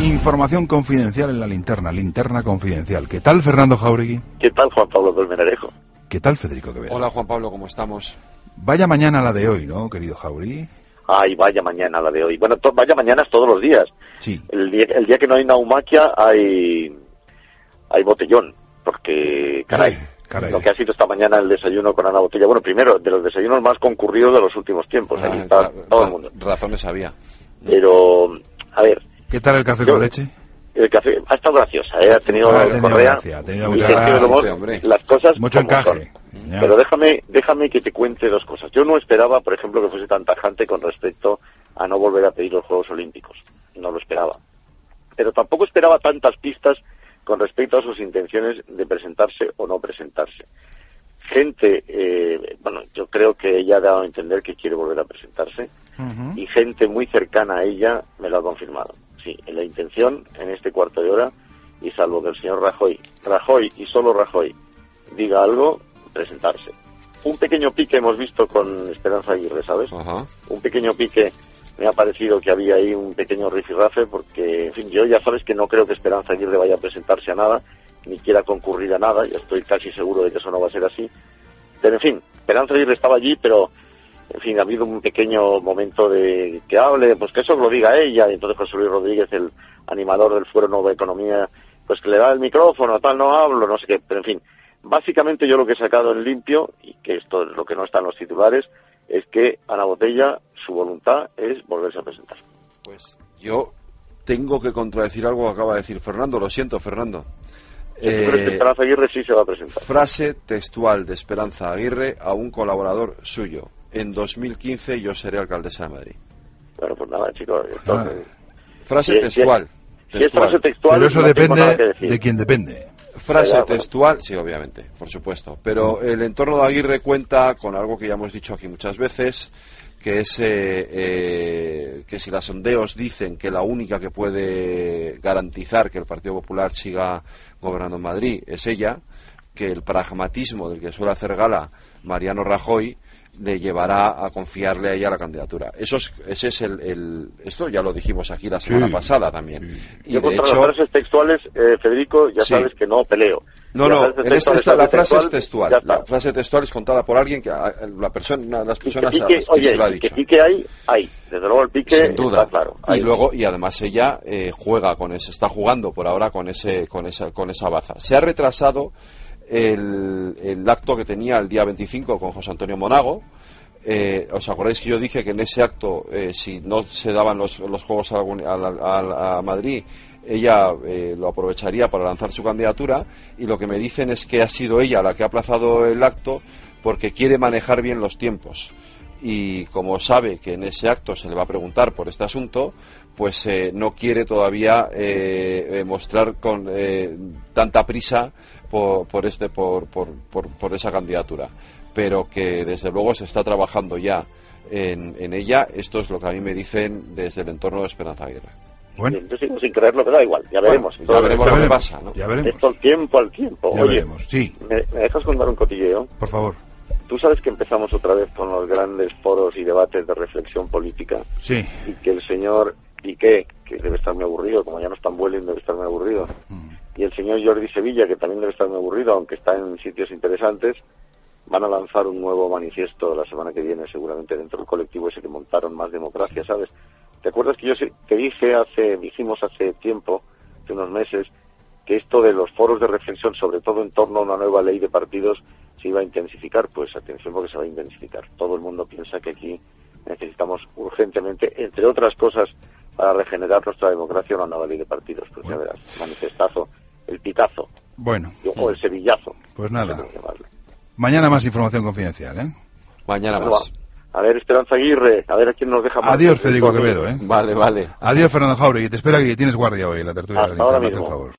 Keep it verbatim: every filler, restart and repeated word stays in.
Información confidencial en la linterna, linterna confidencial. ¿Qué tal, Fernando Jáuregui? ¿Qué tal, Juan Pablo Colmenarejo? ¿Qué tal, Federico Quevedo? Hola, Juan Pablo, ¿cómo estamos? Vaya mañana la de hoy, ¿no, querido Jáuregui? Ay, vaya mañana la de hoy. Bueno, to- vaya mañanas todos los días. Sí. El día, el día que no hay naumaquia hay, hay botellón, porque, caray, Ay, caray. lo que ha sido esta mañana el desayuno con Ana Botella. Bueno, primero, de los desayunos más concurridos de los últimos tiempos. Ahí Ah, está ra- todo ra- el mundo. Razones había. Pero, a ver, ¿Qué tal el café Yo- con leche? el café ha estado graciosa, ¿eh? Ha tenido, Ah, ha tenido Correa, gracia, ha tenido y mucha sentido del gracia, humor, sí, hombre. las cosas Mucho como encaje. son. Señor. Pero déjame, déjame que te cuente dos cosas. Yo no esperaba, por ejemplo, que fuese tan tajante con respecto a no volver a pedir los Juegos Olímpicos. No lo esperaba. Pero tampoco esperaba tantas pistas con respecto a sus intenciones de presentarse o no presentarse. Gente, eh, bueno, yo creo que ella ha dado a entender que quiere volver a presentarse, Ujú. y gente muy cercana a ella me lo ha confirmado. Sí, en la intención, en este cuarto de hora, y salvo que el señor Rajoy, Rajoy y solo Rajoy, diga algo, presentarse. Un pequeño pique hemos visto con Esperanza Aguirre, ¿sabes? Ajá. Un pequeño pique, me ha parecido que había ahí un pequeño rifirrafe, porque, en fin, yo ya sabes que no creo que Esperanza Aguirre vaya a presentarse a nada, ni quiera concurrir a nada, ya estoy casi seguro de que eso no va a ser así. Pero, en fin, Esperanza Aguirre estaba allí, pero, en fin, ha habido un pequeño momento de que hable, pues que eso lo diga ella, y entonces José Luis Rodríguez, el animador del Foro Nueva Economía, pues que le da el micrófono, tal, no hablo, no sé qué, pero en fin, básicamente yo lo que he sacado en limpio, y que esto es lo que no está en los titulares, es que Ana Botella, su voluntad es volverse a presentar. Pues yo tengo que contradecir algo que acaba de decir Fernando. Lo siento, Fernando. Yo creo que Eh, Esperanza Aguirre sí se va a presentar. frase textual de Esperanza Aguirre a un colaborador suyo. En dos mil quince yo seré alcaldesa de Madrid. Bueno, pues nada, chicos, esto, Ah. eh, Frase Si- textual. si es frase textual, Pero eso no tengo nada que depende decir. de quien depende. Frase Ya, bueno. textual, sí, obviamente, por supuesto. Pero el entorno de Aguirre cuenta con algo que ya hemos dicho aquí muchas veces, que es eh, eh, que si los sondeos dicen que la única que puede garantizar que el Partido Popular siga gobernando en Madrid es ella, que el pragmatismo del que suele hacer gala Mariano Rajoy le llevará a confiarle a ella la candidatura. Eso es, ese es el, el esto ya lo dijimos aquí la semana Sí, pasada también. sí. Y Yo de contra hecho, las frases textuales, eh, Federico, ya Sí. sabes que no peleo. no, Las no, frases en esta, textuales, esta- la frase es ya textual. está. La frase textual es contada por alguien que a- la persona, una de las Y que personas a pique, las que oye, se lo ha y que dicho. pique hay, hay. Desde luego el pique Sin duda. está claro. Y Hay. luego, y además ella eh, juega con ese, está jugando por ahora con ese, con esa, con esa baza. Se ha retrasado el, el acto que tenía el día veinticinco con José Antonio Monago. Eh, ¿Os acordáis que yo dije que en ese acto, eh, si no se daban los, los Juegos a, a, a, a Madrid, ella eh, lo aprovecharía para lanzar su candidatura? Y lo que me dicen es que ha sido ella la que ha aplazado el acto porque quiere manejar bien los tiempos. Y como sabe que en ese acto se le va a preguntar por este asunto, pues eh, no quiere todavía eh, eh, mostrar con eh, tanta prisa por, por este por, por, por, por esa candidatura, pero que desde luego se está trabajando ya en, en ella. Esto es lo que a mí me dicen desde el entorno de Esperanza Aguirre. Bueno, Yo sigo sin creerlo, pero da igual, ya veremos. Bueno, ya veremos ya lo que veremos, pasa, ¿no? ya veremos. Esto al tiempo, al tiempo. Ya Oye, veremos. Sí, ¿me, me dejas contar un cotilleo? por favor. Tú sabes que empezamos otra vez con los grandes foros y debates de reflexión política, Sí. y que el señor Piqué, que debe estar muy aburrido, como ya no está en Vueling, debe estar muy aburrido, Mm. y el señor Jordi Sevilla, que también debe estar muy aburrido, aunque está en sitios interesantes, van a lanzar un nuevo manifiesto la semana que viene, seguramente dentro del colectivo ese que montaron Más Democracia, ¿sabes? ¿Te acuerdas que yo se- te dije hace, dijimos hace tiempo, hace unos meses, que esto de los foros de reflexión, sobre todo en torno a una nueva ley de partidos, se iba a intensificar? Pues atención, porque se va a intensificar. Todo el mundo piensa que aquí necesitamos urgentemente, entre otras cosas, para regenerar nuestra democracia, una nueva ley de partidos. Pues ya verás, manifestazo, el pitazo, Bueno, o el sevillazo. pues no sé nada. cómo llamarle. Mañana más información confidencial, ¿eh? Mañana Bueno, más. va. A ver, Esperanza Aguirre, a ver a quién nos deja más. Adiós, Federico Quevedo, ¿eh? Vale, vale. Adiós, Fernando Jáuregui. Te espera que tienes guardia hoy en la tertulia de la Hasta ahora linterna, haz el mismo. favor.